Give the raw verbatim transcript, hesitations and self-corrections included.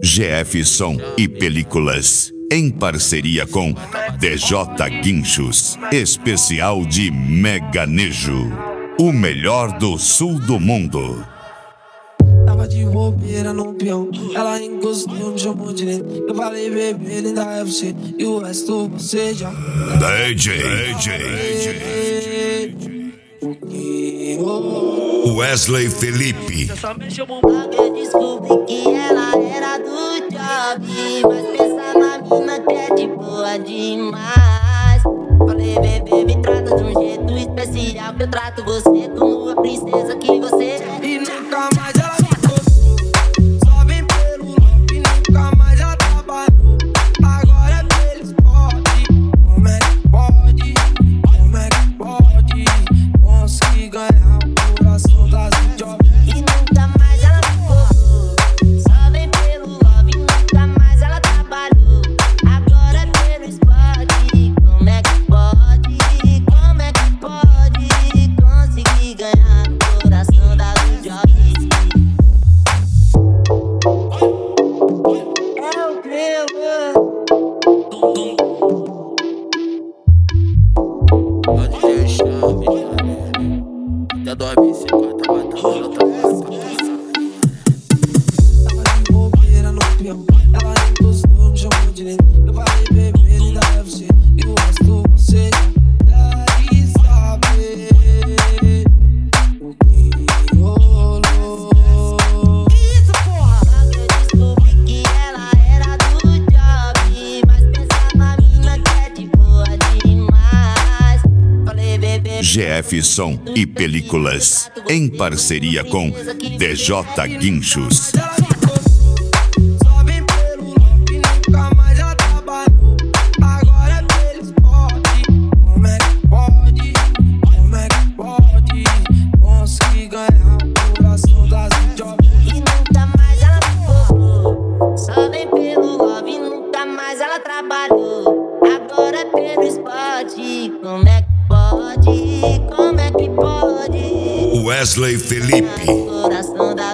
G F Som e Películas, em parceria com D J Guinchos, especial de Meganejo, o melhor do sul do mundo. Tava de bobeira no peão, ela encostou, me chamou de lento. Eu falei, bebê, linda é você, e o resto você já. D J, D J, D J. Wesley Felipe. Eu descobri que ela era do job, mas pensa na mina que é de boa demais. Falei, bebê, me trata de um jeito especial, que eu trato você como a princesa que você é. E nunca mais ela me gostou, só vem pelo love. E nunca mais ela trabalhou, agora é pelo esporte. Como é que pode, como é que pode conseguir ganhar o coração das jovens? E nunca mais ela me gostou, só vem pelo love. E nunca mais ela trabalhou, agora é pelo esporte. Como é que pode, como é que pode conseguir ganhar o coração das jovens? É o creme. Pode deixar, minha até dois mil e cinquenta vai estar na outra porta. Tava de bobeira no peão, ela encostou, me chamou de lento. Eu falei, bebê, linda é você, e o resto você já deve saber o que rolou. Isso, porra! Eu descobri que ela era do job, mas pensa na mina que é de boa demais. Falei, bebê, G F Som e Películas, em parceria com D J Guinchos. Ela me gostou, só vem pelo love. E nunca mais ela trabalhou, agora é pelo esporte. Como é que pode, como é que pode conseguir ganhar o coração das jovens? e nunca mais ela me gostou, só vem pelo love. E nunca mais ela trabalhou, agora é pelo esporte. Como é que pode, como é que pode Wesley Felipe. coração da